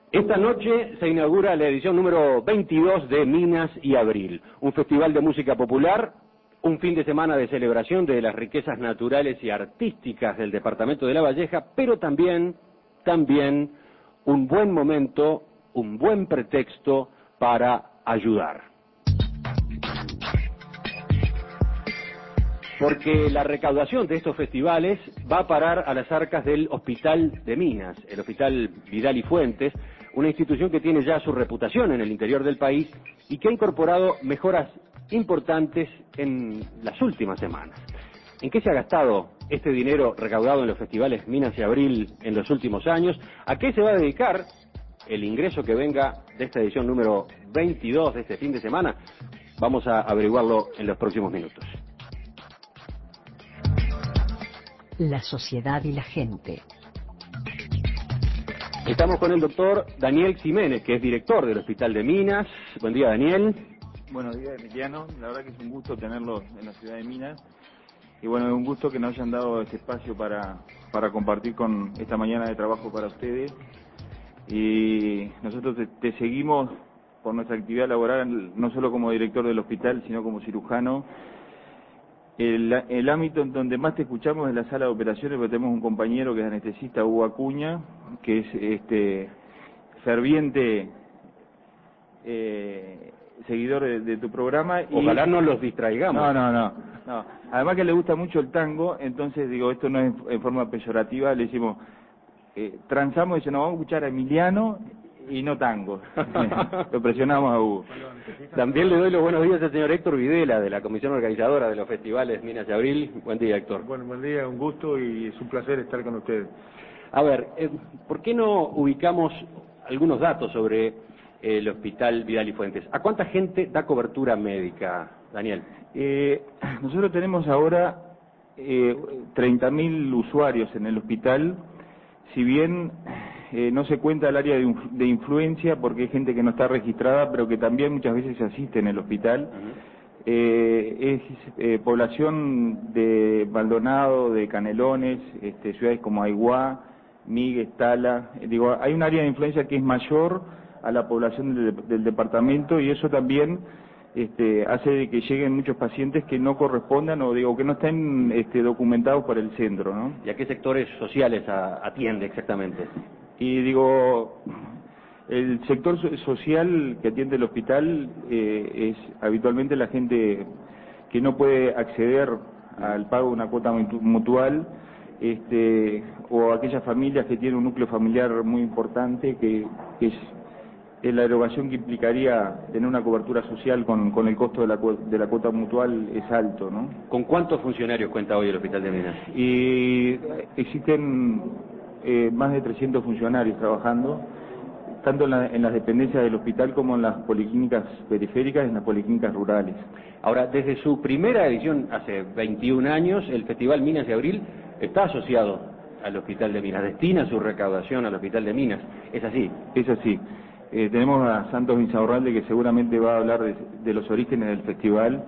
Esta noche se inaugura la edición número 22 de Minas y Abril, un festival de música popular, un fin de semana de celebración de las riquezas naturales y artísticas del departamento de La Valleja, pero también un buen momento, un buen pretexto para ayudar. Porque la recaudación de estos festivales va a parar a las arcas del Hospital de Minas, el Hospital Vidal y Fuentes, una institución que tiene ya su reputación en el interior del país y que ha incorporado mejoras importantes en las últimas semanas. ¿En qué se ha gastado este dinero recaudado en los festivales Minas y Abril en los últimos años? ¿A qué se va a dedicar el ingreso que venga de esta edición número 22 de este fin de semana? Vamos a averiguarlo en los próximos minutos. La sociedad y la gente. Estamos con el doctor Daniel Jiménez, que es director del Hospital de Minas. Buen día, Daniel. Buenos días, Emiliano. La verdad que es un gusto tenerlos en la ciudad de Minas. Y bueno, es un gusto que nos hayan dado este espacio para compartir con esta mañana de trabajo para ustedes. Y nosotros te seguimos por nuestra actividad laboral, no solo como director del hospital, sino como cirujano. El ámbito en donde más te escuchamos es la sala de operaciones, porque tenemos un compañero que es anestesista, Hugo Acuña, que es ferviente seguidor de tu programa. Ojalá no los distraigamos. No. Además que le gusta mucho el tango, entonces digo, esto no es en forma peyorativa, le decimos, transamos y dice, no, vamos a escuchar a Emiliano y no tango. Lo presionamos a Hugo. También le doy los buenos días al señor Héctor Videla, de la comisión organizadora de los festivales Minas y Abril. Buen día, Héctor. Bueno, buen día, un gusto y es un placer estar con ustedes. A ver, ¿por qué no ubicamos algunos datos sobre el Hospital Vidal y Fuentes? ¿A cuánta gente da cobertura médica, Daniel? Nosotros tenemos ahora 30.000 usuarios en el hospital, si bien no se cuenta el área de influencia porque hay gente que no está registrada, pero que también muchas veces se asiste en el hospital. Es población de Maldonado, de Canelones, ciudades como Aiguá, Miguel, Tala. Digo, hay un área de influencia que es mayor a la población del departamento y eso también hace de que lleguen muchos pacientes que no correspondan o digo que no estén documentados por el centro, ¿no? ¿Y a qué sectores sociales atiende exactamente? Y digo, el sector social que atiende el hospital es habitualmente la gente que no puede acceder al pago de una cuota mutual, o aquellas familias que tienen un núcleo familiar muy importante, que es la erogación que implicaría tener una cobertura social con el costo de la cuota mutual es alto, ¿no? ¿Con cuántos funcionarios cuenta hoy el Hospital de Minas? Y existen más de 300 funcionarios trabajando, tanto en las dependencias del hospital como en las policlínicas periféricas y en las policlínicas rurales. Ahora, desde su primera edición, hace 21 años, el Festival Minas y Abril está asociado al Hospital de Minas, destina su recaudación al Hospital de Minas. ¿Es así? Es así. Tenemos a Santos Insaurralde, que seguramente va a hablar de los orígenes del festival,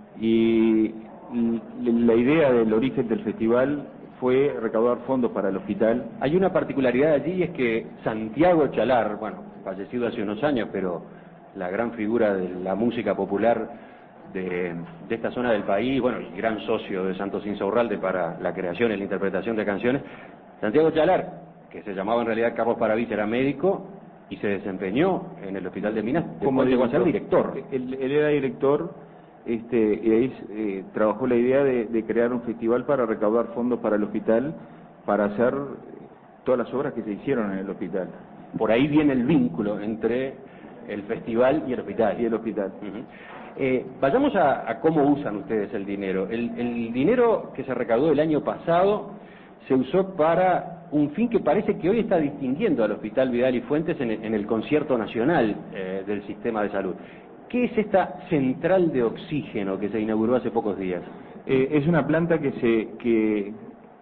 y la idea del origen del festival fue recaudar fondos para el hospital. Hay una particularidad allí, y es que Santiago Chalar, bueno, fallecido hace unos años, pero la gran figura de la música popular de esta zona del país, bueno, el gran socio de Santos Insaurralde para la creación y la interpretación de canciones, Santiago Chalar, que se llamaba en realidad Carlos Paravich, era médico y se desempeñó en el Hospital de Minas, como llegó a ser director. Él era director, y ahí trabajó la idea de crear un festival para recaudar fondos para el hospital, para hacer todas las obras que se hicieron en el hospital. Por ahí viene el vínculo entre el festival y el hospital. Vayamos a cómo usan ustedes el dinero. El dinero que se recaudó el año pasado se usó para un fin que parece que hoy está distinguiendo al Hospital Vidal y Fuentes en el concierto nacional del sistema de salud. ¿Qué es esta central de oxígeno que se inauguró hace pocos días? Es una planta que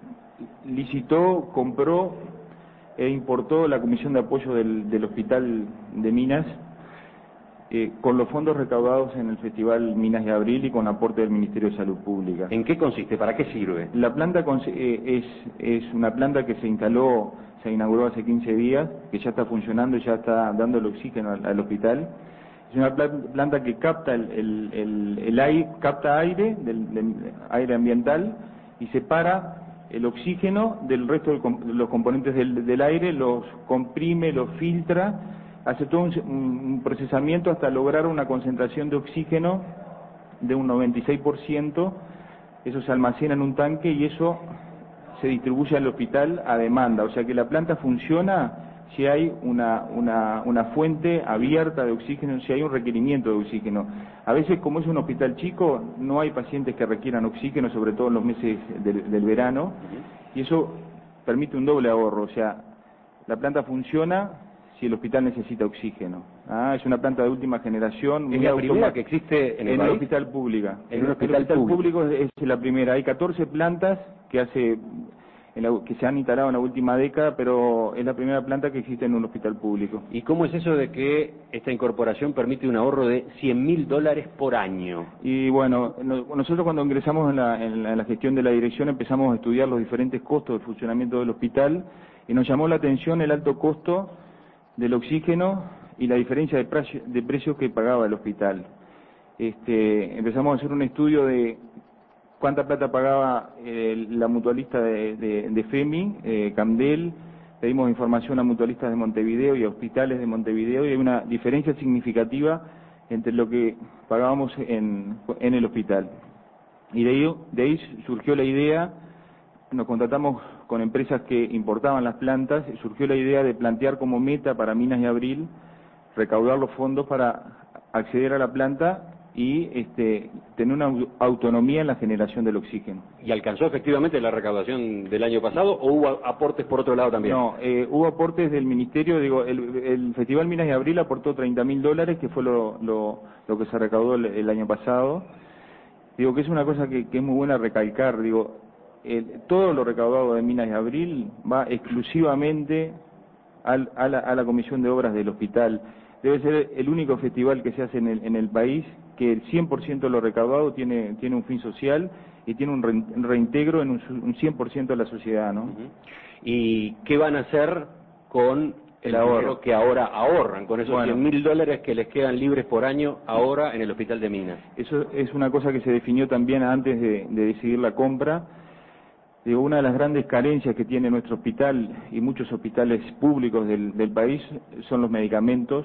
licitó, compró e importó la Comisión de Apoyo del Hospital de Minas, con los fondos recaudados en el Festival Minas y Abril y con aporte del Ministerio de Salud Pública. ¿En qué consiste? ¿Para qué sirve? La planta es una planta que se instaló se inauguró hace 15 días, que ya está funcionando y ya está dando el oxígeno al hospital. Es una planta que capta el aire, capta aire, del aire ambiental, y separa el oxígeno del resto de los componentes del aire, los comprime, los filtra, hace todo un procesamiento hasta lograr una concentración de oxígeno de un 96%, eso se almacena en un tanque y eso se distribuye al hospital a demanda, o sea que la planta funciona si hay una fuente abierta de oxígeno, si hay un requerimiento de oxígeno. A veces, como es un hospital chico, no hay pacientes que requieran oxígeno, sobre todo en los meses del verano, y eso permite un doble ahorro, o sea, la planta funciona si el hospital necesita oxígeno. Es una planta de última generación. ¿Es la primera que existe en el país? Hospital pública. En un hospital público es la primera. Hay 14 plantas que se han instalado en la última década, pero es la primera planta que existe en un hospital público. ¿Y cómo es eso de que esta incorporación permite un ahorro de $100.000 por año? Y bueno, nosotros cuando ingresamos en la gestión de la dirección empezamos a estudiar los diferentes costos de funcionamiento del hospital y nos llamó la atención el alto costo del oxígeno y la diferencia de precios que pagaba el hospital. Empezamos a hacer un estudio de cuánta plata pagaba la mutualista de FEMI, Camdel, pedimos información a mutualistas de Montevideo y a hospitales de Montevideo y hay una diferencia significativa entre lo que pagábamos en el hospital. Y de ahí surgió la idea, nos contratamos con empresas que importaban las plantas, surgió la idea de plantear como meta para Minas y Abril recaudar los fondos para acceder a la planta y tener una autonomía en la generación del oxígeno. ¿Y alcanzó efectivamente la recaudación del año pasado o hubo aportes por otro lado también? No, hubo aportes del ministerio, el Festival Minas y Abril aportó $30.000, que fue lo que se recaudó el año pasado. Digo que es una cosa que es muy buena recalcar, todo lo recaudado de Minas y Abril va exclusivamente a la Comisión de Obras del hospital. Debe ser el único festival que se hace en el país que el 100% de lo recaudado tiene un fin social y tiene un reintegro en un 100% de la sociedad, ¿no? ¿Y qué van a hacer con el ahorro que ahora ahorran, con esos $100.000 que les quedan libres por año ahora en el hospital de Minas? Eso es una cosa que se definió también antes de decidir la compra. Una de las grandes carencias que tiene nuestro hospital y muchos hospitales públicos del país son los medicamentos.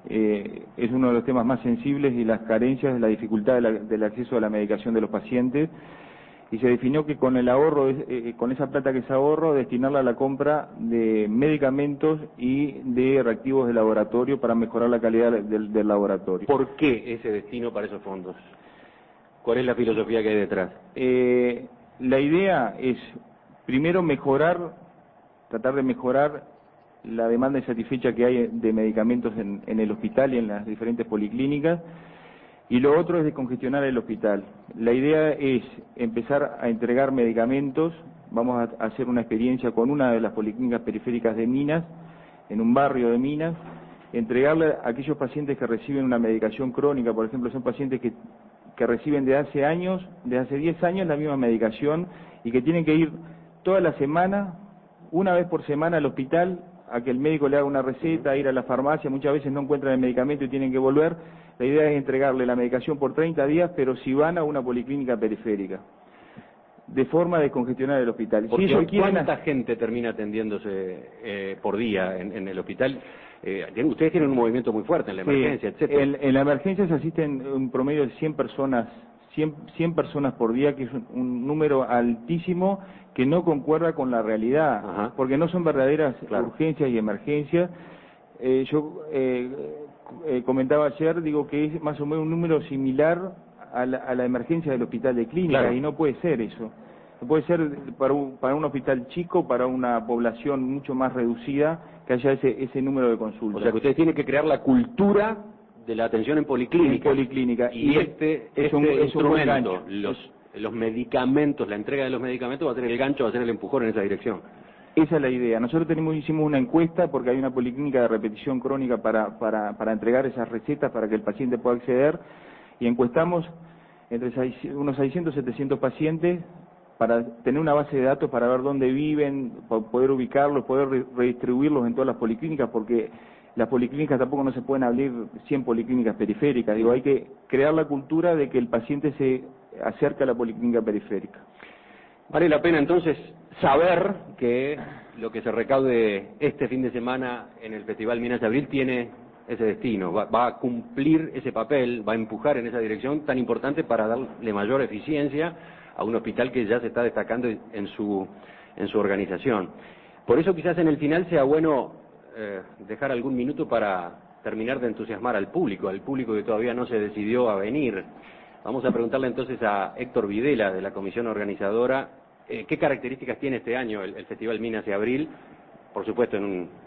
Es uno de los temas más sensibles y las carencias, la dificultad del acceso a la medicación de los pacientes. Y se definió que con el ahorro, con esa plata que se ahorro, destinarla a la compra de medicamentos y de reactivos de laboratorio para mejorar la calidad del laboratorio. ¿Por qué ese destino para esos fondos? ¿Cuál es la filosofía que hay detrás? La idea es, primero, tratar de mejorar la demanda insatisfecha que hay de medicamentos en el hospital y en las diferentes policlínicas, y lo otro es descongestionar el hospital. La idea es empezar a entregar medicamentos, vamos a hacer una experiencia con una de las policlínicas periféricas de Minas, en un barrio de Minas, entregarle a aquellos pacientes que reciben una medicación crónica, por ejemplo, son pacientes que reciben de hace 10 años la misma medicación y que tienen que ir toda la semana, una vez por semana al hospital, a que el médico le haga una receta, ir a la farmacia, muchas veces no encuentran el medicamento y tienen que volver. La idea es entregarle la medicación por 30 días, pero si van a una policlínica periférica, de forma de descongestionar el hospital. Porque si ¿cuánta gente termina atendiéndose por día en el hospital? Ustedes tienen un movimiento muy fuerte en la emergencia, etcétera. En la emergencia se asisten un promedio de 100 personas por día, que es un número altísimo que no concuerda con la realidad, porque no son verdaderas urgencias y emergencias. Yo comentaba ayer, que es más o menos un número similar a la emergencia del hospital de clínica, y no puede ser eso. No puede ser para un hospital chico, para una población mucho más reducida, que haya ese número de consultas. O sea que ustedes tienen que crear la cultura de la atención en policlínica. Y este instrumento, los medicamentos, la entrega de los medicamentos va a ser el gancho, va a ser el empujón en esa dirección. Esa es la idea. Nosotros hicimos una encuesta porque hay una policlínica de repetición crónica para entregar esas recetas para que el paciente pueda acceder, y encuestamos entre unos 600 700 pacientes para tener una base de datos para ver dónde viven, poder ubicarlos, poder redistribuirlos en todas las policlínicas, porque las policlínicas tampoco no se pueden abrir 100 policlínicas periféricas. Digo, hay que crear la cultura de que el paciente se acerca a la policlínica periférica. Vale la pena entonces saber que lo que se recaude este fin de semana en el Festival Minas de Abril tiene ese destino, va a cumplir ese papel, va a empujar en esa dirección tan importante para darle mayor eficiencia a un hospital que ya se está destacando en su organización. Por eso quizás en el final sea bueno dejar algún minuto para terminar de entusiasmar al público que todavía no se decidió a venir. Vamos a preguntarle entonces a Héctor Videla, de la comisión organizadora, qué características tiene este año el Festival Minas de Abril. Por supuesto,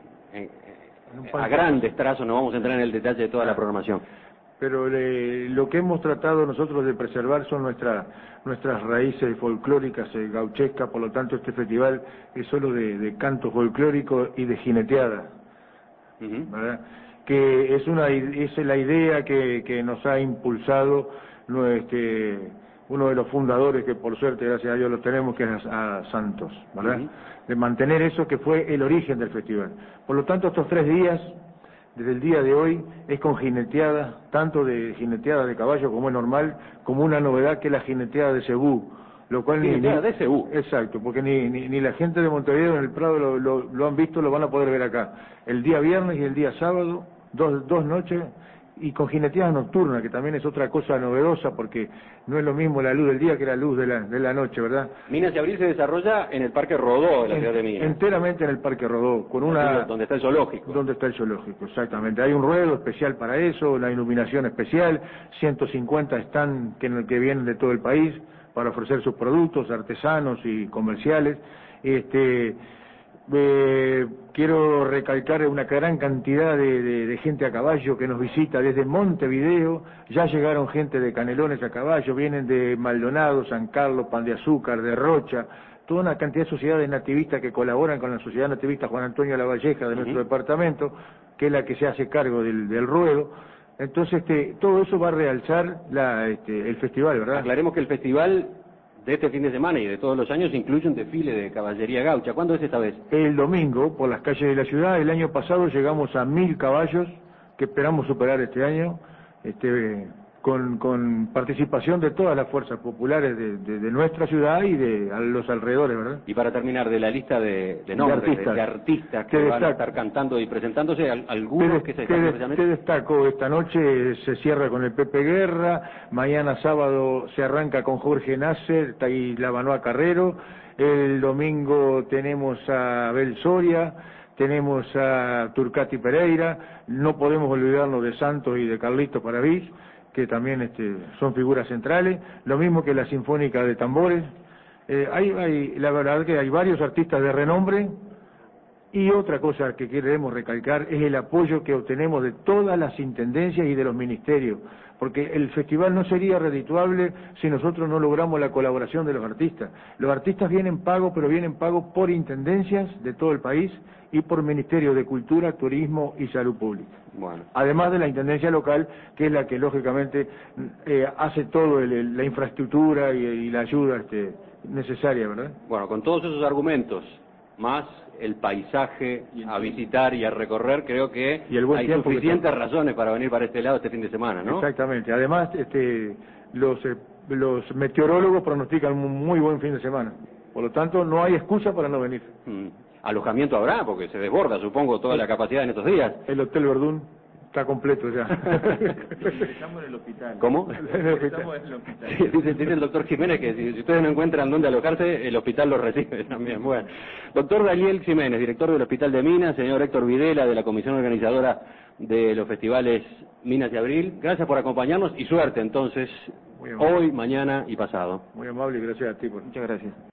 a grandes trazos, no vamos a entrar en el detalle de toda la programación. Pero lo que hemos tratado nosotros de preservar son nuestras raíces folclóricas, gauchescas. Por lo tanto, este festival es solo de canto folclórico y de jineteada, ¿verdad? Que es la idea que nos ha impulsado uno de los fundadores, que por suerte, gracias a Dios, lo tenemos, que es a Santos, ¿verdad? De mantener eso que fue el origen del festival. Por lo tanto, estos 3 días, desde el día de hoy, es con jineteada, tanto de jineteada de caballo como es normal, como una novedad que es la jineteada de cebú, lo cual de cebú. Exacto, porque ni la gente de Montevideo en el Prado lo han visto, lo van a poder ver acá. El día viernes y el día sábado, dos noches, y con jineteada nocturna, que también es otra cosa novedosa, porque no es lo mismo la luz del día que la luz de la noche, ¿verdad? Minas de Abril se desarrolla en el Parque Rodó de la ciudad de Minas. Enteramente en el Parque Rodó, con donde está el zoológico. Donde está el zoológico, exactamente. Hay un ruedo especial para eso, la iluminación especial, 150 stands que vienen de todo el país para ofrecer sus productos artesanos y comerciales. Quiero recalcar una gran cantidad de gente a caballo que nos visita desde Montevideo. Ya llegaron gente de Canelones a caballo, vienen de Maldonado, San Carlos, Pan de Azúcar, de Rocha, toda una cantidad de sociedades nativistas que colaboran con la Sociedad Nativista Juan Antonio Lavalleja de nuestro departamento, que es la que se hace cargo del ruedo. Entonces, todo eso va a realzar el festival, ¿verdad? Aclaremos que el festival de este fin de semana y de todos los años incluye un desfile de caballería gaucha. ¿Cuándo es esta vez? El domingo, por las calles de la ciudad. El año pasado llegamos a 1000 caballos, que esperamos superar este año, con participación de todas las fuerzas populares de nuestra ciudad y de los alrededores, ¿verdad? Y para terminar, de la lista de nombres, de artistas que van a estar cantando y presentándose, algunos que se están precisamente... Te destaco, esta noche se cierra con el Pepe Guerra, mañana sábado se arranca con Jorge Nasser y Lavanoa Carrero, el domingo tenemos a Abel Soria, tenemos a Turcati Pereira, no podemos olvidarnos de Santos y de Carlito Paravich, que también son figuras centrales, lo mismo que la Sinfónica de Tambores. La verdad que hay varios artistas de renombre, y otra cosa que queremos recalcar es el apoyo que obtenemos de todas las intendencias y de los ministerios, porque el festival no sería redituable si nosotros no logramos la colaboración de los artistas. Los artistas vienen pagos, pero vienen pagos por intendencias de todo el país y por Ministerio de Cultura, Turismo y Salud Pública. Bueno. Además de la intendencia local, que es la que lógicamente hace todo la infraestructura y la ayuda necesaria, ¿verdad? Bueno, con todos esos argumentos, más el paisaje a visitar y a recorrer, creo que hay suficientes razones para venir para este lado este fin de semana, ¿no? Exactamente. Además, los meteorólogos pronostican un muy buen fin de semana. Por lo tanto, no hay excusa para no venir. ¿Alojamiento habrá? Porque se desborda, supongo, toda la capacidad en estos días. El Hotel Verdún está completo ya. Estamos en el hospital. ¿Cómo? Estamos en el hospital. Sí, dice el doctor Jiménez que si ustedes no encuentran dónde alojarse, el hospital los recibe también. Bueno, doctor Daniel Jiménez, director del Hospital de Minas, señor Héctor Videla, de la comisión organizadora de los festivales Minas de Abril, gracias por acompañarnos y suerte entonces, hoy, mañana y pasado. Muy amable y gracias a ti. Muchas gracias.